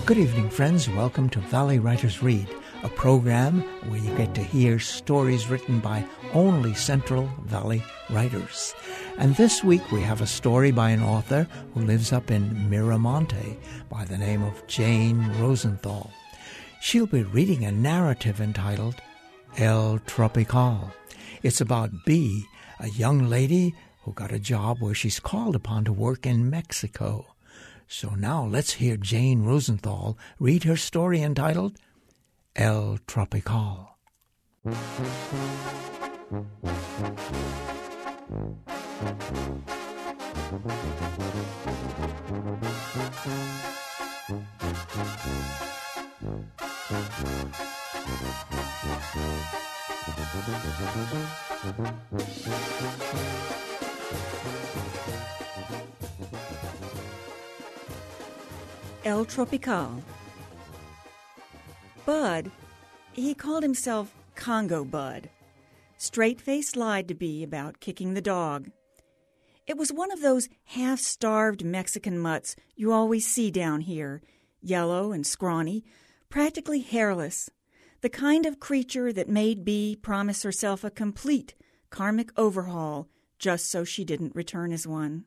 Good evening, friends. Welcome to Valley Writers Read, a program where you get to hear stories written by only Central Valley writers. And this week we have a story by an author who lives up in Miramonte by the name of Jane Rosenthal. She'll be reading a narrative entitled El Tropical. It's about Bee, a young lady who got a job where she's called upon to work in Mexico. So now let's hear Jane Rosenthal read her story entitled El Tropical. El Tropical. Bud, he called himself Congo Bud. Straight-faced lied to Bee about kicking the dog. It was one of those half-starved Mexican mutts you always see down here, yellow and scrawny, practically hairless, the kind of creature that made Bee promise herself a complete karmic overhaul just so she didn't return as one.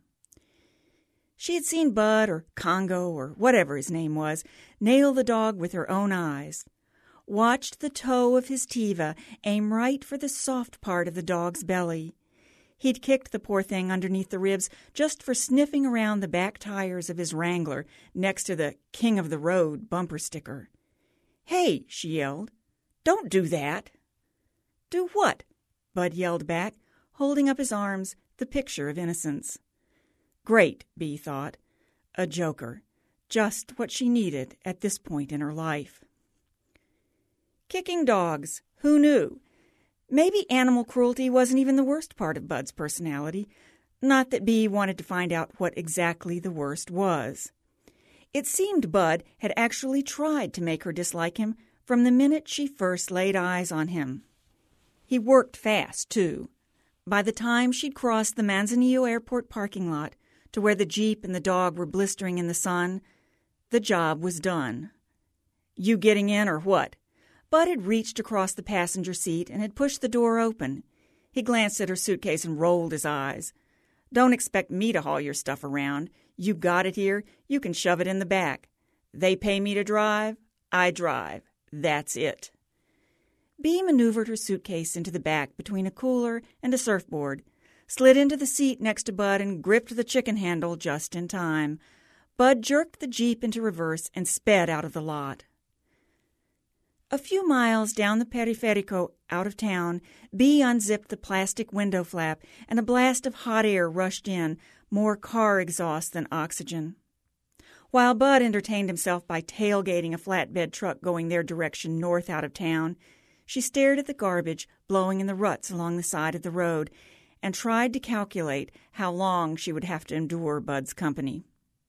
She had seen Bud, or Congo, or whatever his name was, nail the dog with her own eyes, watched the toe of his tiva aim right for the soft part of the dog's belly. He'd kicked the poor thing underneath the ribs just for sniffing around the back tires of his Wrangler next to the King of the Road bumper sticker. "Hey," she yelled, "don't do that." "Do what?" Bud yelled back, holding up his arms, the picture of innocence. Great, Bee thought. A joker. Just what she needed at this point in her life. Kicking dogs. Who knew? Maybe animal cruelty wasn't even the worst part of Bud's personality. Not that Bee wanted to find out what exactly the worst was. It seemed Bud had actually tried to make her dislike him from the minute she first laid eyes on him. He worked fast, too. By the time she'd crossed the Manzanillo Airport parking lot to where the Jeep and the dog were blistering in the sun, the job was done. "You getting in or what?" Bud had reached across the passenger seat and had pushed the door open. He glanced at her suitcase and rolled his eyes. "Don't expect me to haul your stuff around. You got it here, you can shove it in the back. They pay me to drive, I drive. That's it." Bee maneuvered her suitcase into the back between a cooler and a surfboard, slid into the seat next to Bud and gripped the chicken handle just in time. Bud jerked the Jeep into reverse and sped out of the lot. A few miles down the Periferico out of town, Bee unzipped the plastic window flap and a blast of hot air rushed in, more car exhaust than oxygen. While Bud entertained himself by tailgating a flatbed truck going their direction north out of town, she stared at the garbage blowing in the ruts along the side of the road and tried to calculate how long she would have to endure Bud's company.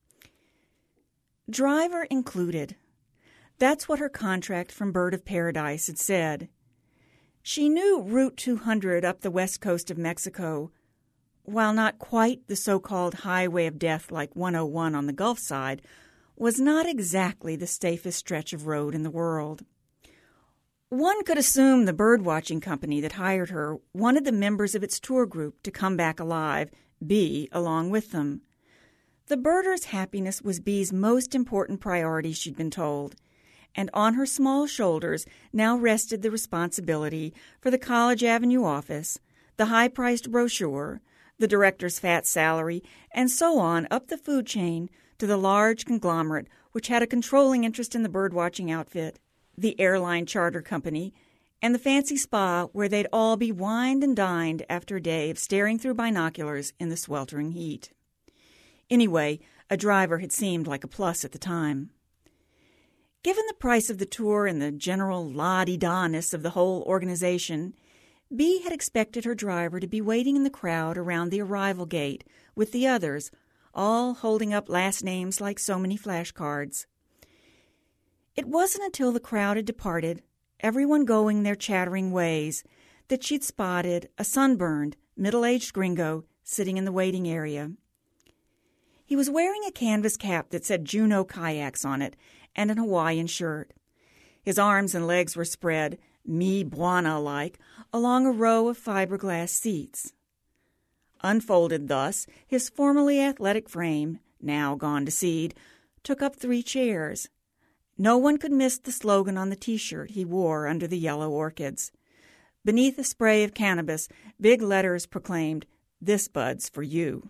Driver included. That's what her contract from Bird of Paradise had said. She knew Route 200 up the west coast of Mexico, while not quite the so-called highway of death like 101 on the Gulf side, was not exactly the safest stretch of road in the world. One could assume the bird-watching company that hired her wanted the members of its tour group to come back alive, Bee along with them. The birders' happiness was Bee's most important priority, she'd been told, and on her small shoulders now rested the responsibility for the College Avenue office, the high-priced brochure, the director's fat salary, and so on up the food chain to the large conglomerate which had a controlling interest in the bird-watching outfit, the airline charter company, and the fancy spa where they'd all be wined and dined after a day of staring through binoculars in the sweltering heat. Anyway, a driver had seemed like a plus at the time. Given the price of the tour and the general la-di-da-ness of the whole organization, Bee had expected her driver to be waiting in the crowd around the arrival gate with the others, all holding up last names like so many flashcards. It wasn't until the crowd had departed, everyone going their chattering ways, that she'd spotted a sunburned, middle-aged gringo sitting in the waiting area. He was wearing a canvas cap that said Juneau Kayaks on it and an Hawaiian shirt. His arms and legs were spread, Mi Bwana-like, along a row of fiberglass seats. Unfolded thus, his formerly athletic frame, now gone to seed, took up 3 chairs. No one could miss the slogan on the T-shirt he wore under the yellow orchids. Beneath a spray of cannabis, big letters proclaimed, "This bud's for you."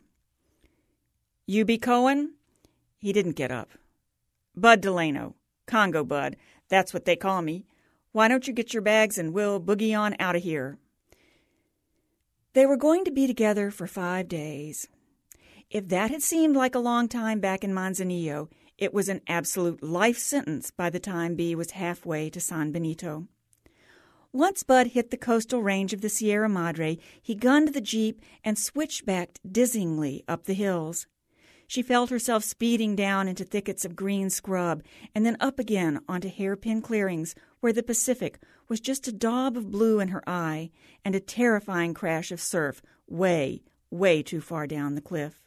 "You be Cohen?" He didn't get up. "Bud Delano. Congo Bud. That's what they call me. Why don't you get your bags and we'll boogie on out of here?" They were going to be together for 5 days. If that had seemed like a long time back in Manzanillo, it was an absolute life sentence by the time Bee was halfway to San Benito. Once Bud hit the coastal range of the Sierra Madre, he gunned the Jeep and switchbacked dizzyingly up the hills. She felt herself speeding down into thickets of green scrub and then up again onto hairpin clearings where the Pacific was just a daub of blue in her eye and a terrifying crash of surf way, way too far down the cliff.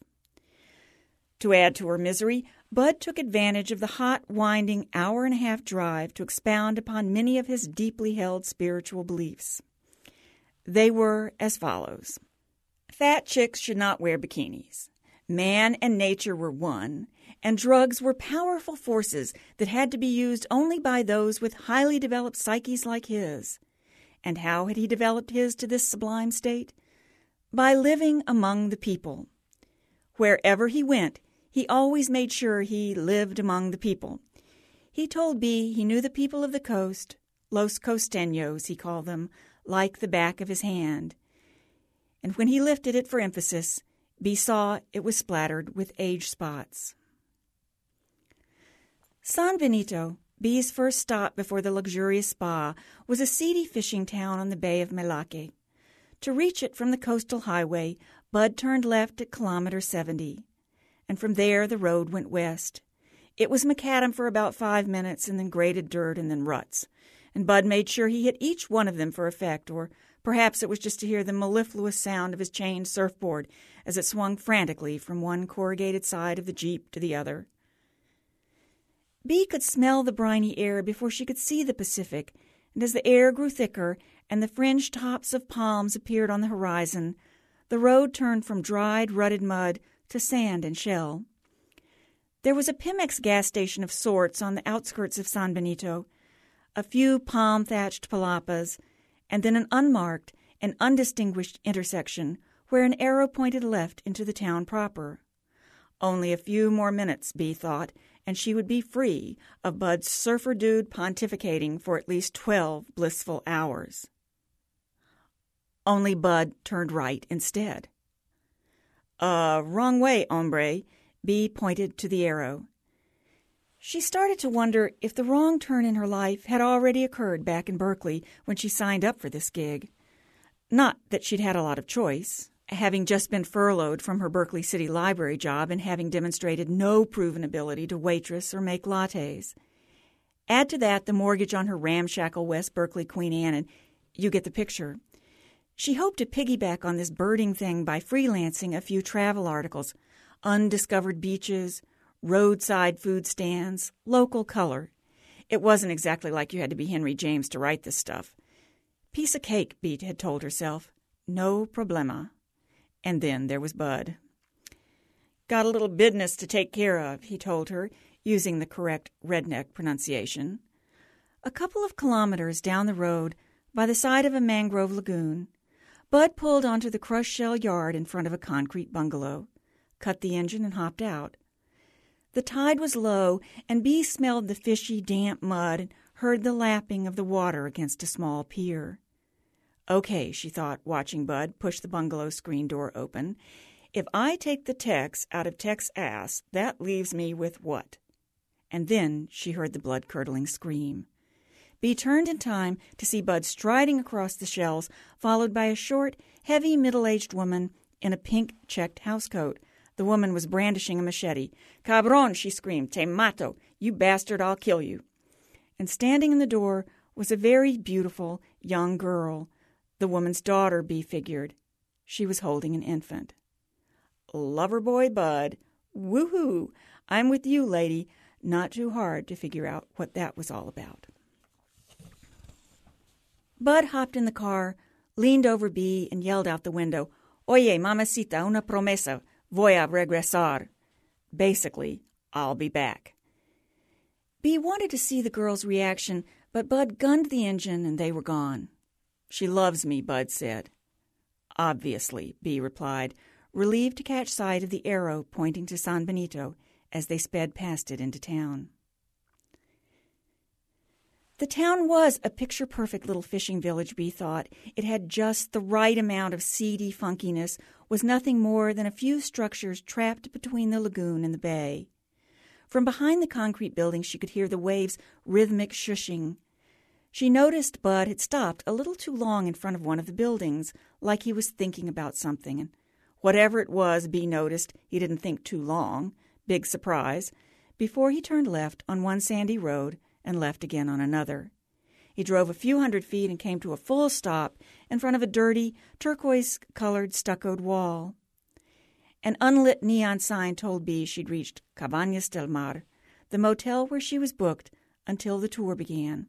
To add to her misery, Bud took advantage of the hot, winding hour-and-a-half drive to expound upon many of his deeply held spiritual beliefs. They were as follows. Fat chicks should not wear bikinis. Man and nature were one, and drugs were powerful forces that had to be used only by those with highly developed psyches like his. And how had he developed his to this sublime state? By living among the people. Wherever he went, he always made sure he lived among the people. He told Bee he knew the people of the coast, Los Costeños, he called them, like the back of his hand. And when he lifted it for emphasis, Bee saw it was splattered with age spots. San Benito, Bee's first stop before the luxurious spa, was a seedy fishing town on the Bay of Melaque. To reach it from the coastal highway, Bud turned left at kilometer 70. And from there the road went west. It was macadam for about 5 minutes, and then graded dirt, and then ruts. And Bud made sure he hit each one of them for effect, or perhaps it was just to hear the mellifluous sound of his chained surfboard as it swung frantically from one corrugated side of the Jeep to the other. Bee could smell the briny air before she could see the Pacific, and as the air grew thicker and the fringed tops of palms appeared on the horizon, the road turned from dried, rutted mud to sand and shell. There was a Pemex gas station of sorts on the outskirts of San Benito, a few palm-thatched palapas, and then an unmarked and undistinguished intersection where an arrow pointed left into the town proper. Only a few more minutes, Bee thought, and she would be free of Bud's surfer dude pontificating for at least 12 blissful hours. Only Bud turned right instead. Wrong way, hombre," Bee pointed to the arrow. She started to wonder if the wrong turn in her life had already occurred back in Berkeley when she signed up for this gig. Not that she'd had a lot of choice, having just been furloughed from her Berkeley City Library job and having demonstrated no proven ability to waitress or make lattes. Add to that the mortgage on her ramshackle West Berkeley Queen Anne, and you get the picture. She hoped to piggyback on this birding thing by freelancing a few travel articles, undiscovered beaches, roadside food stands, local color. It wasn't exactly like you had to be Henry James to write this stuff. Piece of cake, Bee had told herself. No problema. And then there was Bud. Got a little business to take care of, he told her, using the correct redneck pronunciation. A couple of kilometers down the road, by the side of a mangrove lagoon, Bud pulled onto the crushed shell yard in front of a concrete bungalow, cut the engine, and hopped out. The tide was low, and Bee smelled the fishy, damp mud and heard the lapping of the water against a small pier. Okay, she thought, watching Bud push the bungalow screen door open. If I take the Tex out of Tech's ass, that leaves me with what? And then she heard the blood-curdling scream. Bee turned in time to see Bud striding across the shells, followed by a short, heavy, middle-aged woman in a pink checked housecoat. The woman was brandishing a machete. "Cabron," she screamed. "Te mato. You bastard, I'll kill you." And standing in the door was a very beautiful young girl. The woman's daughter, Bee figured. She was holding an infant. Lover boy Bud Woohoo! I'm with you, lady. Not too hard to figure out what that was all about. Bud hopped in the car, leaned over Bee, and yelled out the window, Oye, mamacita, una promesa. Voy a regresar. Basically, I'll be back. Bee wanted to see the girl's reaction, but Bud gunned the engine and they were gone. She loves me, Bud said. Obviously, Bee replied, relieved to catch sight of the arrow pointing to San Benito as they sped past it into town. The town was a picture-perfect little fishing village, Bee thought. It had just the right amount of seedy funkiness, was nothing more than a few structures trapped between the lagoon and the bay. From behind the concrete buildings she could hear the waves' rhythmic shushing. She noticed Bud had stopped a little too long in front of one of the buildings, like he was thinking about something. And whatever it was, Bee noticed he didn't think too long, big surprise, before he turned left on one sandy road and left again on another. He drove a few hundred feet and came to a full stop in front of a dirty, turquoise-colored stuccoed wall. An unlit neon sign told Bee she'd reached Cabañas del Mar, the motel where she was booked until the tour began.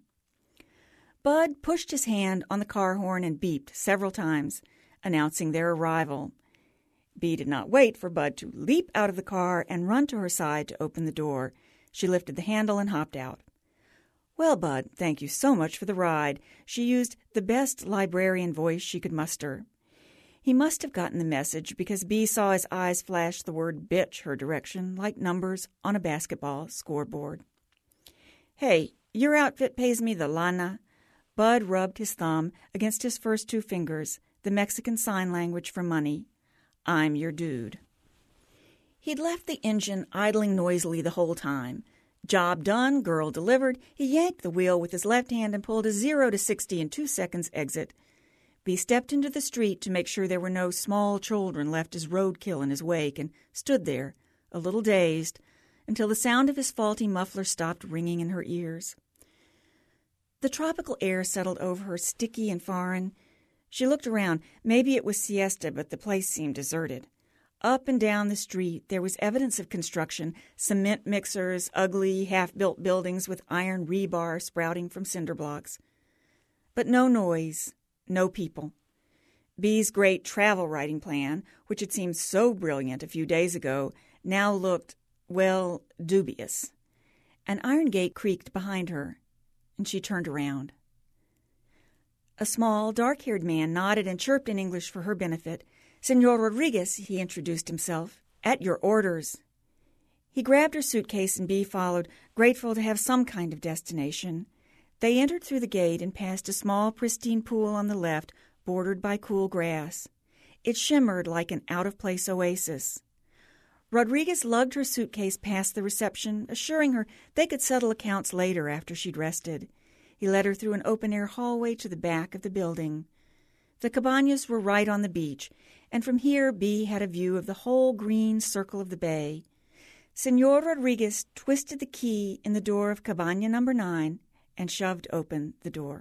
Bud pushed his hand on the car horn and beeped several times, announcing their arrival. Bee did not wait for Bud to leap out of the car and run to her side to open the door. She lifted the handle and hopped out. Well, Bud, thank you so much for the ride. She used the best librarian voice she could muster. He must have gotten the message because Bee saw his eyes flash the word bitch her direction like numbers on a basketball scoreboard. Hey, your outfit pays me the lana. Bud rubbed his thumb against his first two fingers, the Mexican sign language for money. I'm your dude. He'd left the engine idling noisily the whole time. Job done, girl delivered. He yanked the wheel with his left hand and pulled a 0 to 60 in 2 seconds exit. Bee stepped into the street to make sure there were no small children left as roadkill in his wake and stood there, a little dazed, until the sound of his faulty muffler stopped ringing in her ears. The tropical air settled over her, sticky and foreign. She looked around. Maybe it was siesta, but the place seemed deserted. Up and down the street there was evidence of construction, cement mixers, ugly, half-built buildings with iron rebar sprouting from cinder blocks. But no noise, no people. Bee's great travel writing plan, which had seemed so brilliant a few days ago, now looked, well, dubious. An iron gate creaked behind her, and she turned around. A small, dark-haired man nodded and chirped in English for her benefit. Senor Rodriguez, he introduced himself. At your orders. He grabbed her suitcase and Bee followed, grateful to have some kind of destination. They entered through the gate and passed a small, pristine pool on the left, bordered by cool grass. It shimmered like an out-of-place oasis. Rodriguez lugged her suitcase past the reception, assuring her they could settle accounts later after she'd rested. He led her through an open-air hallway to the back of the building. The cabañas were right on the beach, and from here Bee had a view of the whole green circle of the bay. Senor Rodriguez twisted the key in the door of Cabaña number 9 and shoved open the door.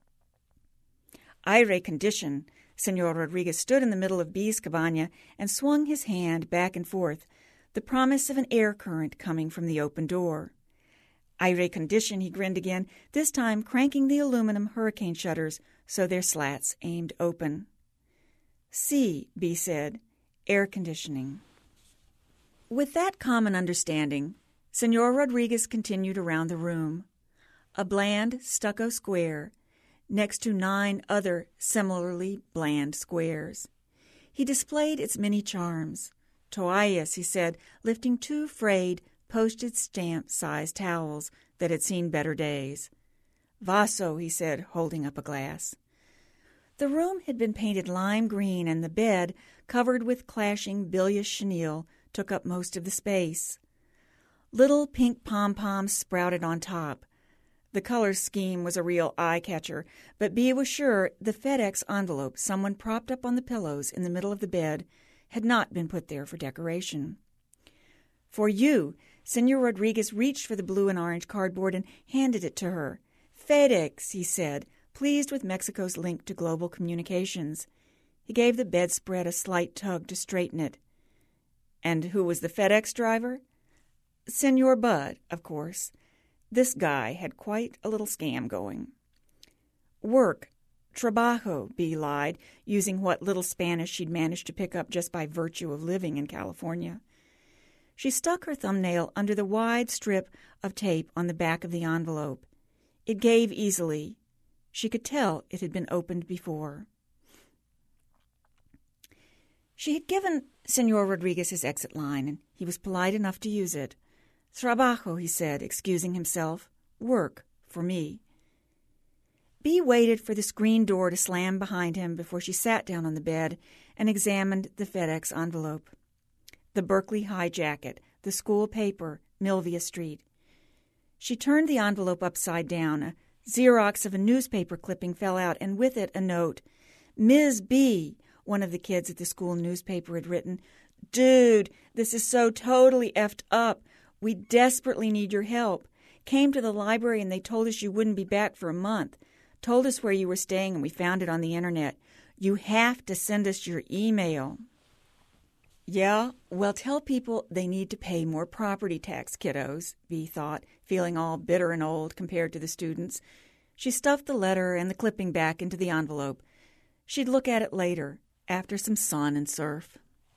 Aire condition, Senor Rodriguez stood in the middle of Bee's cabaña and swung his hand back and forth, the promise of an air current coming from the open door. Aire condition, he grinned again, this time cranking the aluminum hurricane shutters so their slats aimed open. See, Bee said, air conditioning. With that common understanding, Senor Rodriguez continued around the room. A bland stucco square, next to 9 other similarly bland squares. He displayed its many charms. Toallas, he said, lifting 2 frayed, postage stamp-sized towels that had seen better days. Vaso, he said, holding up a glass. The room had been painted lime green, and the bed, covered with clashing bilious chenille, took up most of the space. Little pink pom-poms sprouted on top. The color scheme was a real eye-catcher, but Bee was sure the FedEx envelope someone propped up on the pillows in the middle of the bed had not been put there for decoration. For you, Senor Rodriguez reached for the blue and orange cardboard and handed it to her. FedEx, he said, pleased with Mexico's link to global communications. He gave the bedspread a slight tug to straighten it. And who was the FedEx driver? Senor Bud, of course. This guy had quite a little scam going. Work, trabajo, Bea lied, using what little Spanish she'd managed to pick up just by virtue of living in California. She stuck her thumbnail under the wide strip of tape on the back of the envelope. It gave easily. She could tell it had been opened before. She had given Senor Rodriguez his exit line, and he was polite enough to use it. Trabajo, he said, excusing himself. Work, for me. Bea waited for the screen door to slam behind him before she sat down on the bed and examined the FedEx envelope. The Berkeley High Jacket, the school paper, Milvia Street. She turned the envelope upside down. A Xerox of a newspaper clipping fell out, and with it a note. Ms. B., one of the kids at the school newspaper had written, Dude, this is so totally effed up. We desperately need your help. Came to the library and they told us you wouldn't be back for a month. Told us where you were staying and we found it on the internet. You have to send us your email. Yeah, well, tell people they need to pay more property tax, kiddos, Bea thought, feeling all bitter and old compared to the students. She stuffed the letter and the clipping back into the envelope. She'd look at it later, after some sun and surf.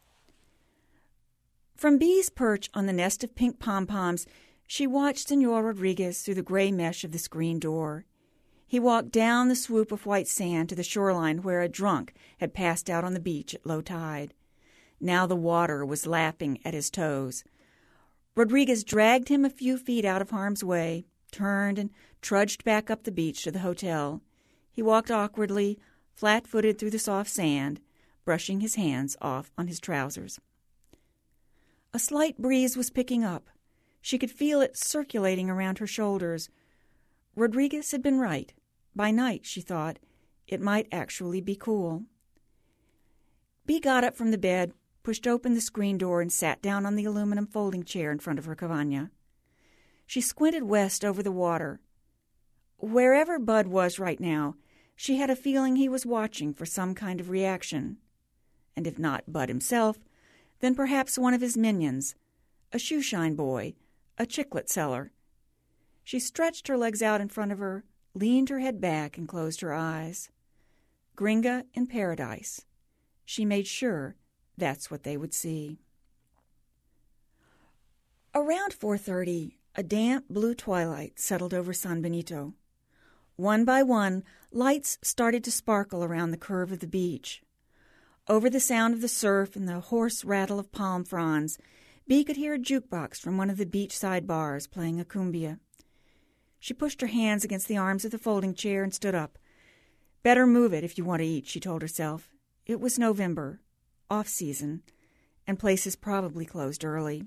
From Bea's perch on the nest of pink pom-poms, she watched Senor Rodriguez through the gray mesh of the screen door. He walked down the swoop of white sand to the shoreline where a drunk had passed out on the beach at low tide. Now the water was lapping at his toes. Rodriguez dragged him a few feet out of harm's way, turned and trudged back up the beach to the hotel. He walked awkwardly, flat-footed through the soft sand, brushing his hands off on his trousers. A slight breeze was picking up. She could feel it circulating around her shoulders. Rodriguez had been right. By night, she thought, it might actually be cool. Bea got up from the bed, pushed open the screen door, and sat down on the aluminum folding chair in front of her cabana. She squinted west over the water. Wherever Bud was right now, she had a feeling he was watching for some kind of reaction. And if not Bud himself, then perhaps one of his minions, a shoeshine boy, a chiclet seller. She stretched her legs out in front of her, leaned her head back, and closed her eyes. Gringa in paradise. She made sure that's what they would see. Around 4:30, a damp blue twilight settled over San Benito. One by one, lights started to sparkle around the curve of the beach. Over the sound of the surf and the hoarse rattle of palm fronds, Bea could hear a jukebox from one of the beachside bars playing a cumbia. She pushed her hands against the arms of the folding chair and stood up. Better move it if you want to eat, she told herself. It was November, off-season, and places probably closed early.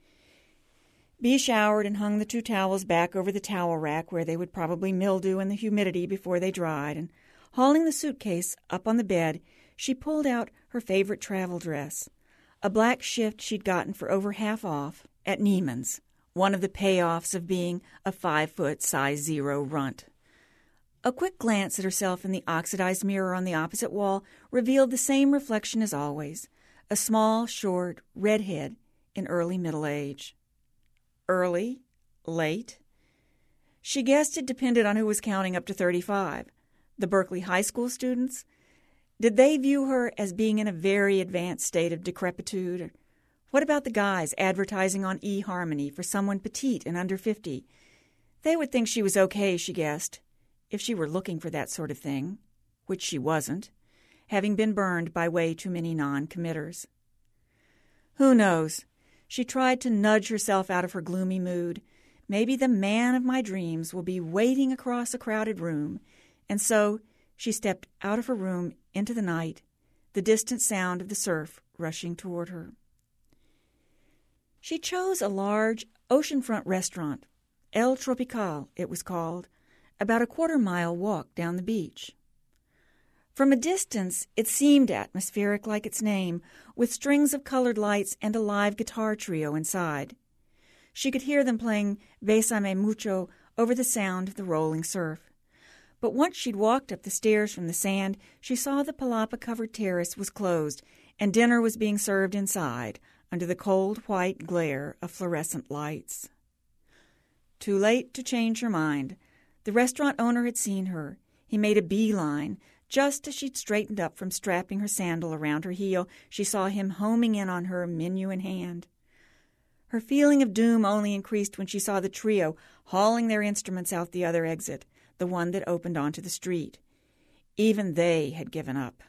Bea showered and hung the 2 towels back over the towel rack where they would probably mildew in the humidity before they dried, and hauling the suitcase up on the bed, she pulled out her favorite travel dress, a black shift she'd gotten for over half off at Neiman's, one of the payoffs of being a 5-foot size 0 runt. A quick glance at herself in the oxidized mirror on the opposite wall revealed the same reflection as always, a small, short, redhead in early middle age. Early? Late? She guessed it depended on who was counting up to 35. The Berkeley High School students? Did they view her as being in a very advanced state of decrepitude? What about the guys advertising on eHarmony for someone petite and under 50? They would think she was okay, she guessed, if she were looking for that sort of thing, which she wasn't, having been burned by way too many non-committers. Who knows? She tried to nudge herself out of her gloomy mood. Maybe the man of my dreams will be waiting across a crowded room, and so she stepped out of her room into the night, the distant sound of the surf rushing toward her. She chose a large oceanfront restaurant, El Tropical, it was called, about a 1/4-mile walk down the beach. From a distance, it seemed atmospheric like its name, with strings of colored lights and a live guitar trio inside. She could hear them playing Bésame Mucho over the sound of the rolling surf. But once she'd walked up the stairs from the sand, she saw the palapa-covered terrace was closed, and dinner was being served inside, under the cold white glare of fluorescent lights. Too late to change her mind. The restaurant owner had seen her. He made a beeline. Just as she'd straightened up from strapping her sandal around her heel, she saw him homing in on her, menu in hand. Her feeling of doom only increased when she saw the trio hauling their instruments out the other exit, the one that opened onto the street. Even they had given up.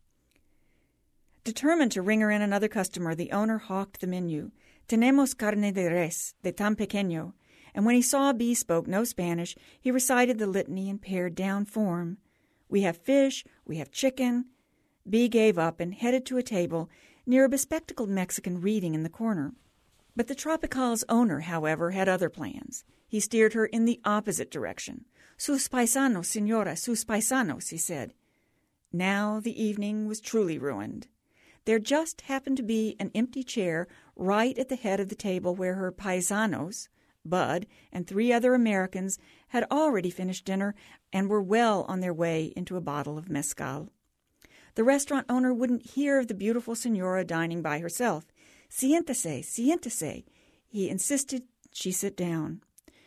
Determined to ring her in another customer, the owner hawked the menu. Tenemos carne de res, de tan pequeño. And when he saw Bee spoke no Spanish, he recited the litany in pared-down form. We have fish, we have chicken. Bee gave up and headed to a table near a bespectacled Mexican reading in the corner. But the Tropical's owner, however, had other plans. He steered her in the opposite direction. Sus paisanos, señora, sus paisanos, he said. Now the evening was truly ruined. There just happened to be an empty chair right at the head of the table where her paisanos, Bud, and 3 other Americans had already finished dinner and were well on their way into a bottle of mezcal. The restaurant owner wouldn't hear of the beautiful señora dining by herself. Siéntese, siéntese. He insisted she sit down.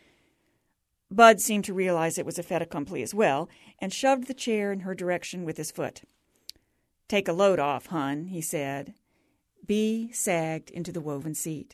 Bud seemed to realize it was a fait accompli as well, and shoved the chair in her direction with his foot. Take a load off, hun, he said. Bee sagged into the woven seat.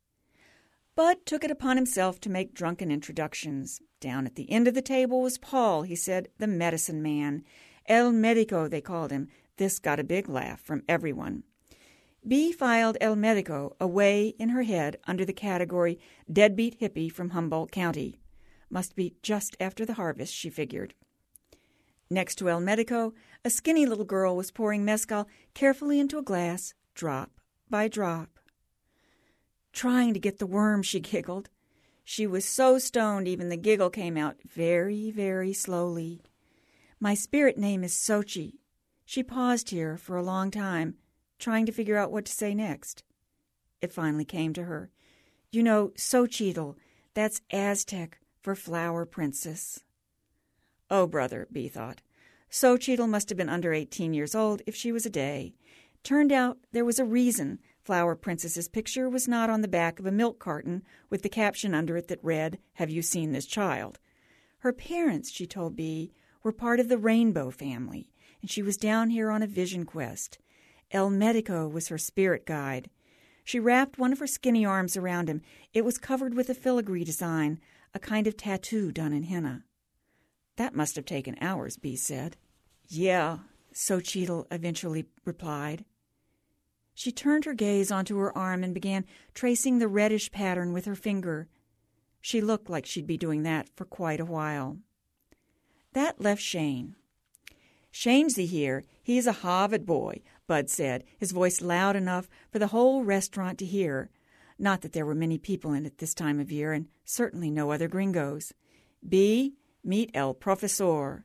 Bud took it upon himself to make drunken introductions. Down at the end of the table was Paul, he said, the medicine man. El Médico, they called him. This got a big laugh from everyone. Bee filed El Médico away in her head under the category deadbeat hippie from Humboldt County. Must be just after the harvest, she figured. Next to El Médico, a skinny little girl was pouring mezcal carefully into a glass, drop by drop. Trying to get the worm, she giggled. She was so stoned even the giggle came out very, very slowly. My spirit name is Xochi. She paused here for a long time, trying to figure out what to say next. It finally came to her. You know, Xochitl, that's Aztec for flower princess. Oh, brother, Bee thought. Xochitl must have been under 18 years old if she was a day. Turned out there was a reason Flower Princess's picture was not on the back of a milk carton with the caption under it that read, Have you seen this child? Her parents, she told Bee, were part of the Rainbow family, and she was down here on a vision quest. El Médico was her spirit guide. She wrapped one of her skinny arms around him. It was covered with a filigree design, a kind of tattoo done in henna. That must have taken hours, Bee said. Yeah, Xochitl eventually replied. She turned her gaze onto her arm and began tracing the reddish pattern with her finger. She looked like she'd be doing that for quite a while. That left Shane. Shane's here. He's a Harvard boy, Bud said, his voice loud enough for the whole restaurant to hear. Not that there were many people in it this time of year, and certainly no other gringos. Bee, meet el profesor.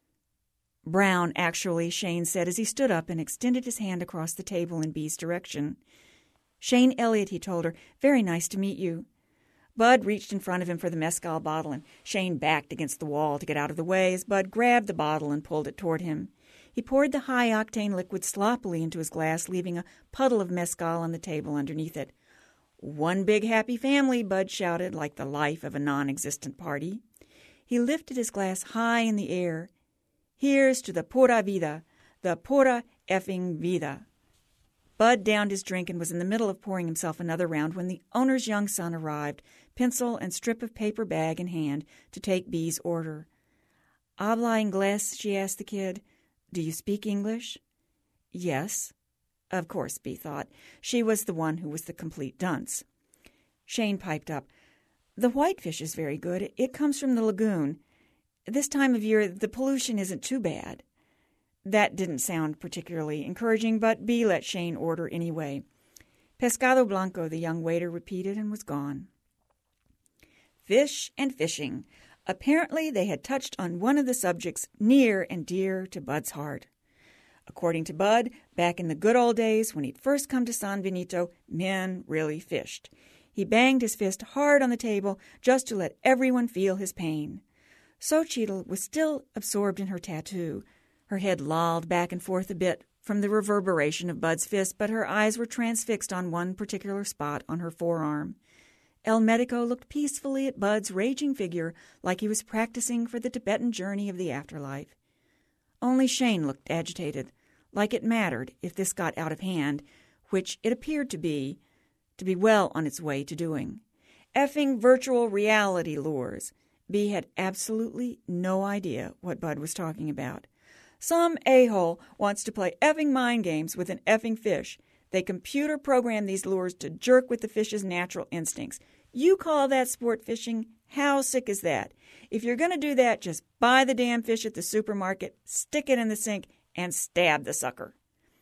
Brown, actually, Shane said as he stood up and extended his hand across the table in Bee's direction. Shane Elliott, he told her. Very nice to meet you. Bud reached in front of him for the mezcal bottle, and Shane backed against the wall to get out of the way as Bud grabbed the bottle and pulled it toward him. He poured the high-octane liquid sloppily into his glass, leaving a puddle of mezcal on the table underneath it. One big happy family, Bud shouted, like the life of a non-existent party. He lifted his glass high in the air. Here's to the pura vida, the pura effing vida. Bud downed his drink and was in the middle of pouring himself another round when the owner's young son arrived, pencil and strip of paper bag in hand, to take Bee's order. Habla inglés, she asked the kid. Do you speak English? Yes. Of course, Bee thought. She was the one who was the complete dunce. Shane piped up. The whitefish is very good. It comes from the lagoon. This time of year, the pollution isn't too bad. That didn't sound particularly encouraging, but Bee let Shane order anyway. Pescado blanco, the young waiter repeated, and was gone. Fish and fishing. Apparently they had touched on one of the subjects near and dear to Bud's heart. According to Bud, back in the good old days when he'd first come to San Benito, men really fished. He banged his fist hard on the table just to let everyone feel his pain. Xochitl was still absorbed in her tattoo. Her head lolled back and forth a bit, from the reverberation of Bud's fist, but her eyes were transfixed on one particular spot on her forearm. El Medico looked peacefully at Bud's raging figure like he was practicing for the Tibetan journey of the afterlife. Only Shane looked agitated, like it mattered if this got out of hand, which it appeared to be well on its way to doing. Effing virtual reality lures. Bea had absolutely no idea what Bud was talking about. Some a-hole wants to play effing mind games with an effing fish. They computer program these lures to jerk with the fish's natural instincts. You call that sport fishing? How sick is that? If you're going to do that, just buy the damn fish at the supermarket, stick it in the sink, and stab the sucker.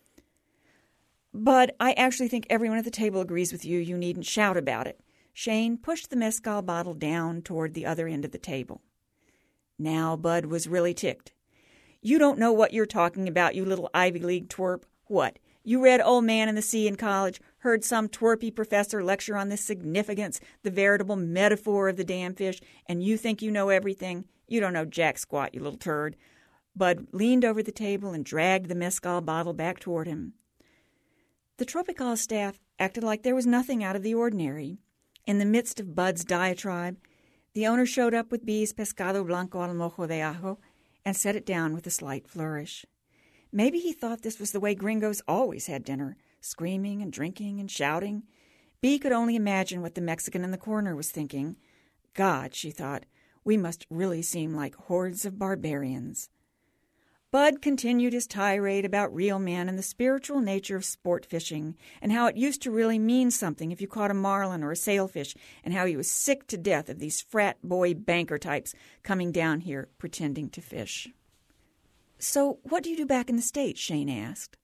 Bud, I actually think everyone at the table agrees with you. You needn't shout about it. Shane pushed the mezcal bottle down toward the other end of the table. Now Bud was really ticked. You don't know what you're talking about, you little Ivy League twerp. What? You read Old Man and the Sea in college, heard some twerpy professor lecture on the significance, the veritable metaphor of the damn fish, and you think you know everything? You don't know jack squat, you little turd. Bud leaned over the table and dragged the mezcal bottle back toward him. The Tropical staff acted like there was nothing out of the ordinary. In the midst of Bud's diatribe, the owner showed up with Bea's pescado blanco al mojo de ajo and set it down with a slight flourish. Maybe he thought this was the way gringos always had dinner, screaming and drinking and shouting. Bea could only imagine what the Mexican in the corner was thinking. God, she thought, we must really seem like hordes of barbarians. Bud continued his tirade about real men and the spiritual nature of sport fishing, and how it used to really mean something if you caught a marlin or a sailfish, and how he was sick to death of these frat boy banker types coming down here pretending to fish. So what do you do back in the States? Shane asked.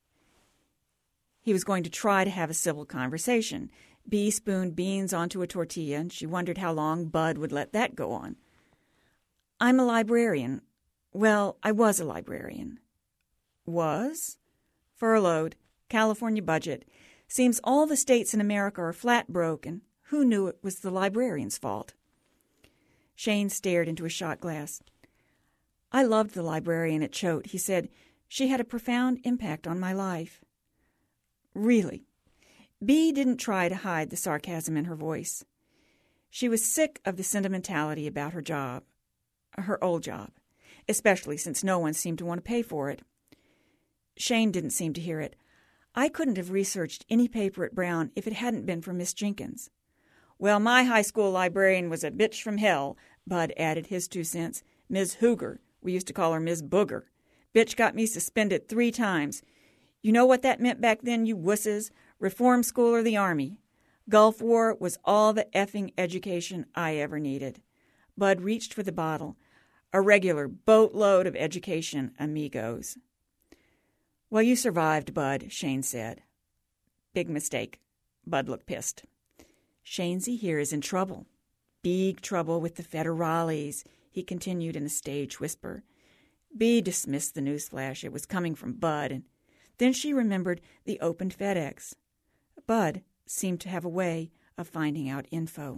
He was going to try to have a civil conversation. Bea spooned beans onto a tortilla, and she wondered how long Bud would let that go on. I'm a librarian. Well, I was a librarian. Was? Furloughed. California budget. Seems all the states in America are flat broke, and who knew it was the librarian's fault? Shane stared into his shot glass. I loved the librarian at Choate, he said. She had a profound impact on my life. Really? Bea didn't try to hide the sarcasm in her voice. She was sick of the sentimentality about her job, her old job, especially since no one seemed to want to pay for it. Shane didn't seem to hear it. I couldn't have researched any paper at Brown if it hadn't been for Miss Jenkins. Well, my high school librarian was a bitch from hell, Bud added his 2 cents. Ms. Hooger. We used to call her Ms. Booger. Bitch got me suspended 3 times. You know what that meant back then, you wusses? Reform school or the Army. Gulf War was all the effing education I ever needed. Bud reached for the bottle. A regular boatload of education, amigos. Well, you survived, Bud, Shane said. Big mistake. Bud looked pissed. Shanesy here is in trouble. Big trouble with the federales, he continued in a stage whisper. Bea dismissed the newsflash. It was coming from Bud, and then she remembered the opened FedEx. Bud seemed to have a way of finding out info.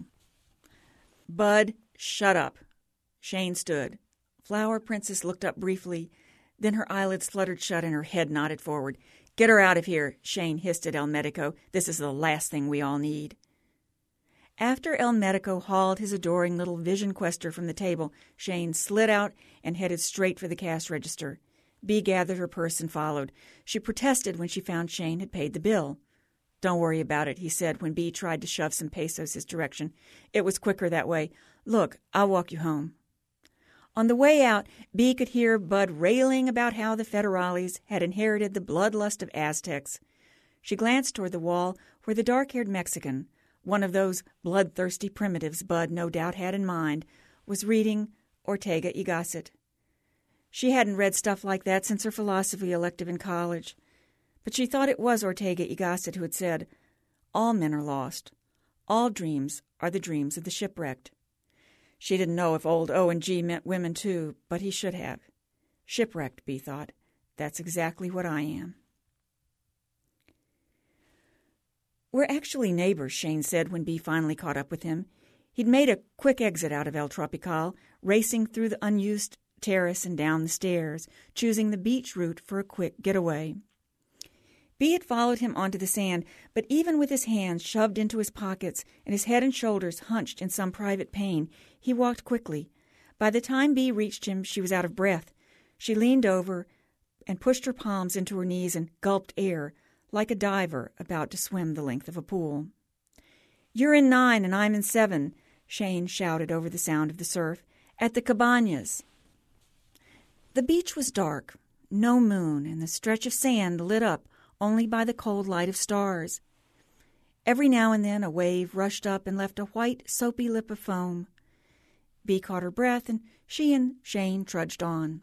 Bud, shut up. Shane stood. Flower Princess looked up briefly. Then her eyelids fluttered shut and her head nodded forward. Get her out of here, Shane hissed at El Medico. This is the last thing we all need. After El Medico hauled his adoring little vision quester from the table, Shane slid out and headed straight for the cash register. Bea gathered her purse and followed. She protested when she found Shane had paid the bill. Don't worry about it, he said when Bea tried to shove some pesos his direction. It was quicker that way. Look, I'll walk you home. On the way out, Bea could hear Bud railing about how the federales had inherited the bloodlust of Aztecs. She glanced toward the wall where the dark-haired Mexican, one of those bloodthirsty primitives Bud no doubt had in mind, was reading Ortega y Gasset. She hadn't read stuff like that since her philosophy elective in college, but she thought it was Ortega y Gasset who had said, all men are lost. All dreams are the dreams of the shipwrecked. She didn't know if old O&G meant women too, but he should have. Shipwrecked, Bea thought. That's exactly what I am. We're actually neighbors, Shane said when Bea finally caught up with him. He'd made a quick exit out of El Tropical, racing through the unused terrace and down the stairs, choosing the beach route for a quick getaway. Bee had followed him onto the sand, but even with his hands shoved into his pockets and his head and shoulders hunched in some private pain, he walked quickly. By the time Bee reached him, she was out of breath. She leaned over and pushed her palms into her knees and gulped air, like a diver about to swim the length of a pool. "You're in 9 and I'm in 7, Shane shouted over the sound of the surf. "At the Cabañas." The beach was dark, no moon, and the stretch of sand lit up only by the cold light of stars. Every now and then a wave rushed up and left a white, soapy lip of foam. Bee caught her breath, and she and Shane trudged on.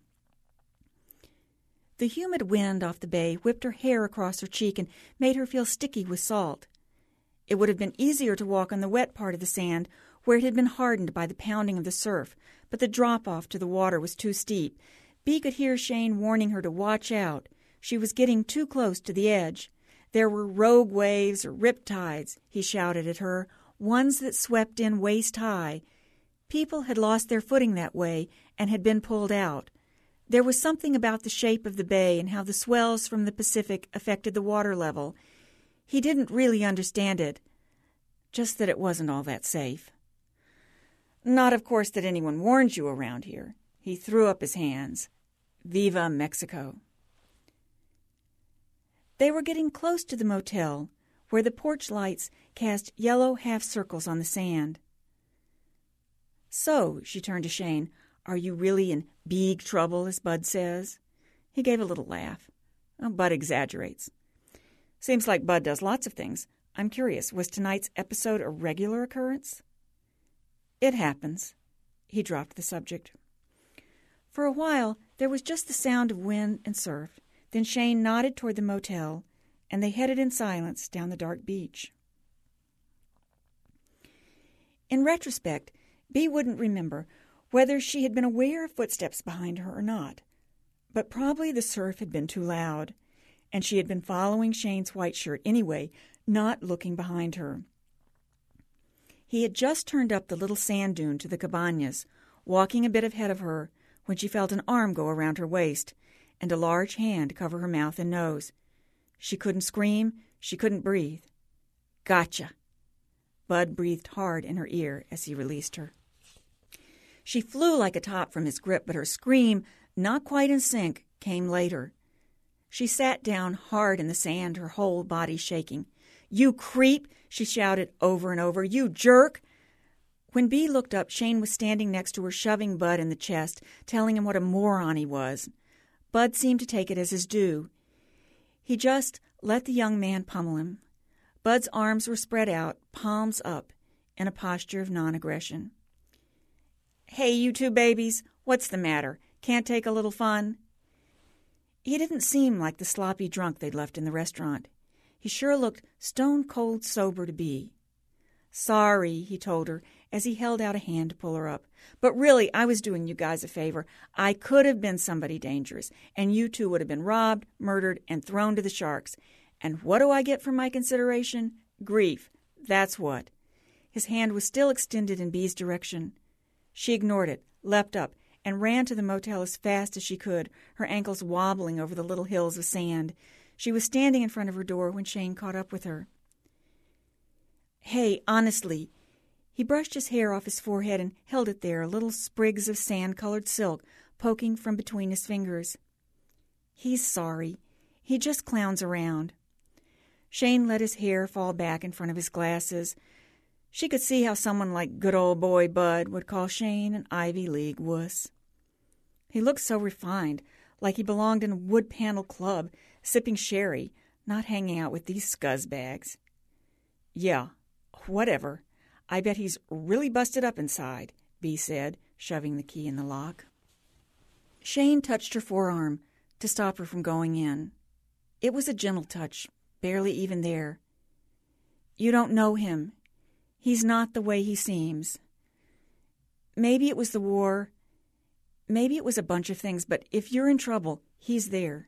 The humid wind off the bay whipped her hair across her cheek and made her feel sticky with salt. It would have been easier to walk on the wet part of the sand, where it had been hardened by the pounding of the surf, but the drop-off to the water was too steep. Bee could hear Shane warning her to watch out. She was getting too close to the edge. There were rogue waves or rip tides, he shouted at her, ones that swept in waist-high. People had lost their footing that way and had been pulled out. There was something about the shape of the bay and how the swells from the Pacific affected the water level. He didn't really understand it, just that it wasn't all that safe. Not, of course, that anyone warns you around here. He threw up his hands. Viva Mexico. They were getting close to the motel, where the porch lights cast yellow half-circles on the sand. "So," she turned to Shane, "are you really in big trouble, as Bud says?" He gave a little laugh. "Oh, Bud exaggerates. Seems like Bud does lots of things. I'm curious, was tonight's episode a regular occurrence?" "It happens." He dropped the subject. For a while, there was just the sound of wind and surf. Then Shane nodded toward the motel, and they headed in silence down the dark beach. In retrospect, Bee wouldn't remember whether she had been aware of footsteps behind her or not, but probably the surf had been too loud, and she had been following Shane's white shirt anyway, not looking behind her. He had just turned up the little sand dune to the Cabañas, walking a bit ahead of her, when she felt an arm go around her waist and a large hand cover her mouth and nose. She couldn't scream, she couldn't breathe. "Gotcha!" Bud breathed hard in her ear as he released her. She flew like a top from his grip, but her scream, not quite in sync, came later. She sat down hard in the sand, her whole body shaking. "You creep!" she shouted over and over. "You jerk!" When Bee looked up, Shane was standing next to her, shoving Bud in the chest, telling him what a moron he was. Bud seemed to take it as his due. He just let the young man pummel him. Bud's arms were spread out, palms up, in a posture of non-aggression. "Hey, you two babies, what's the matter? Can't take a little fun?" He didn't seem like the sloppy drunk they'd left in the restaurant. He sure looked stone-cold sober to Bee. "Sorry," he told her, as he held out a hand to pull her up. "But really, I was doing you guys a favor. I could have been somebody dangerous, and you two would have been robbed, murdered, and thrown to the sharks. And what do I get for my consideration? Grief. That's what." His hand was still extended in Bee's direction. She ignored it, leapt up, and ran to the motel as fast as she could, her ankles wobbling over the little hills of sand. She was standing in front of her door when Shane caught up with her. "Hey, honestly." He brushed his hair off his forehead and held it there, little sprigs of sand-colored silk poking from between his fingers. "He's sorry. He just clowns around." Shane let his hair fall back in front of his glasses. She could see how someone like good old boy Bud would call Shane an Ivy League wuss. He looked so refined, like he belonged in a wood-panel club, sipping sherry, not hanging out with these scuzzbags. "Yeah, whatever. I bet he's really busted up inside," Bee said, shoving the key in the lock. Shane touched her forearm to stop her from going in. It was a gentle touch, barely even there. "You don't know him. He's not the way he seems. Maybe it was the war. Maybe it was a bunch of things, but if you're in trouble, he's there."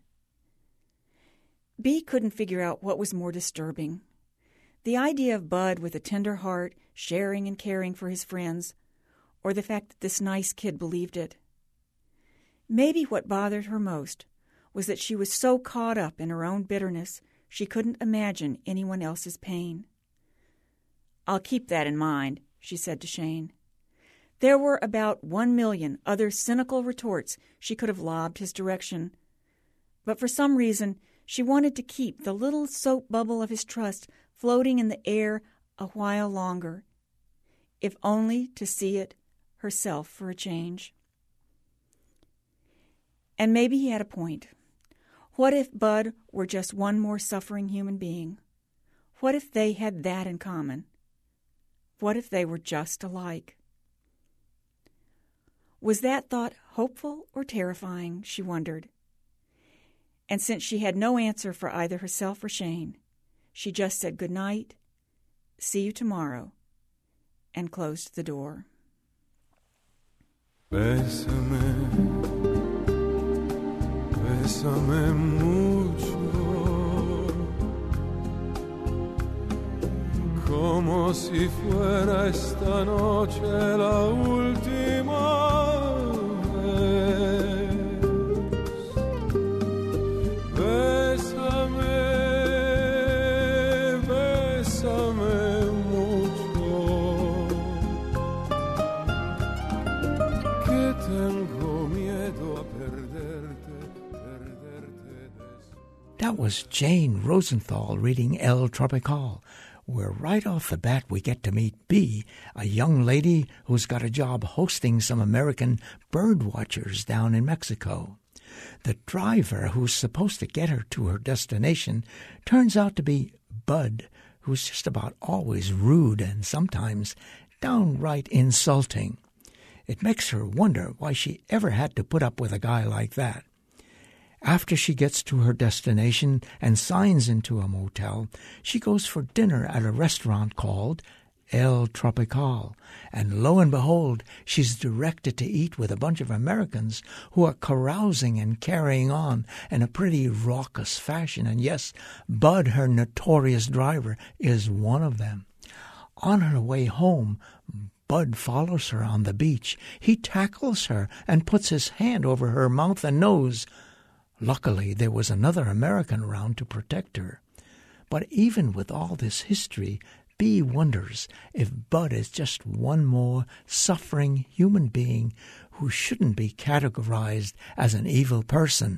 Bee couldn't figure out what was more disturbing. The idea of Bud with a tender heart, sharing and caring for his friends, or the fact that this nice kid believed it. Maybe what bothered her most was that she was so caught up in her own bitterness, she couldn't imagine anyone else's pain. "I'll keep that in mind," she said to Shane. There were about 1,000,000 other cynical retorts she could have lobbed his direction, but for some reason she wanted to keep the little soap bubble of his trust floating in the air a while longer, if only to see it herself for a change. And maybe he had a point. What if Bud were just one more suffering human being? What if they had that in common? What if they were just alike? Was that thought hopeful or terrifying, she wondered. And since she had no answer for either herself or Shane, she just said good night, see you tomorrow, and closed the door. Bésame, bésame mucho, como si fuera esta noche la última vez. Bésame, bésame mucho, que tengo miedo a perderte después. That was Jane Rosenthal reading El Tropical, where right off the bat we get to meet Bee, a young lady who's got a job hosting some American bird watchers down in Mexico. The driver who's supposed to get her to her destination turns out to be Bud, who's just about always rude and sometimes downright insulting. It makes her wonder why she ever had to put up with a guy like that. After she gets to her destination and signs into a motel, she goes for dinner at a restaurant called El Tropical, and lo and behold, she's directed to eat with a bunch of Americans who are carousing and carrying on in a pretty raucous fashion. And yes, Bud, her notorious driver, is one of them. On her way home, Bud follows her on the beach. He tackles her and puts his hand over her mouth and nose. Luckily, there was another American around to protect her. But even with all this history, Bee wonders if Bud is just one more suffering human being who shouldn't be categorized as an evil person.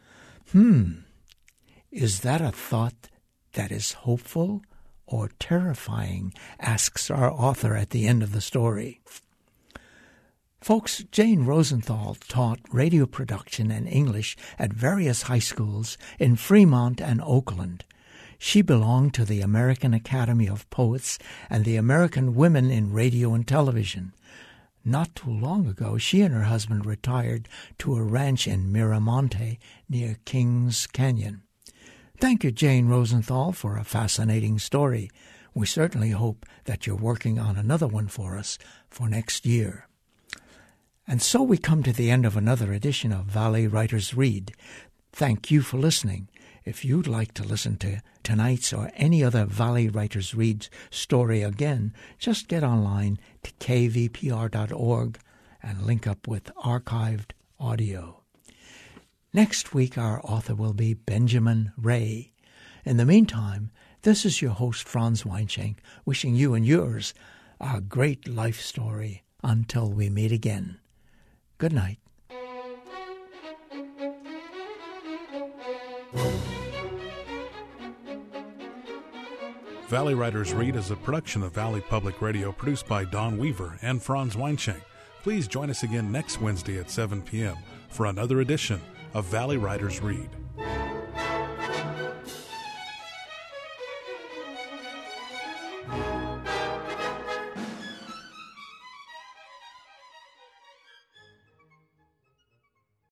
Is that a thought that is hopeful or terrifying? Asks our author at the end of the story. Folks, Jane Rosenthal taught radio production and English at various high schools in Fremont and Oakland. She belonged to the American Academy of Poets and the American Women in Radio and Television. Not too long ago, she and her husband retired to a ranch in Miramonte near Kings Canyon. Thank you, Jane Rosenthal, for a fascinating story. We certainly hope that you're working on another one for us for next year. And so we come to the end of another edition of Valley Writers Read. Thank you for listening. If you'd like to listen to tonight's or any other Valley Writers Read story again, just get online to kvpr.org and link up with archived audio. Next week, our author will be Benjamin Ray. In the meantime, this is your host, Franz Weinschenk, wishing you and yours a great life story until we meet again. Good night. Valley Writers Read is a production of Valley Public Radio produced by Don Weaver and Franz Weinschenk. Please join us again next Wednesday at 7 p.m. for another edition of Valley Writers Read.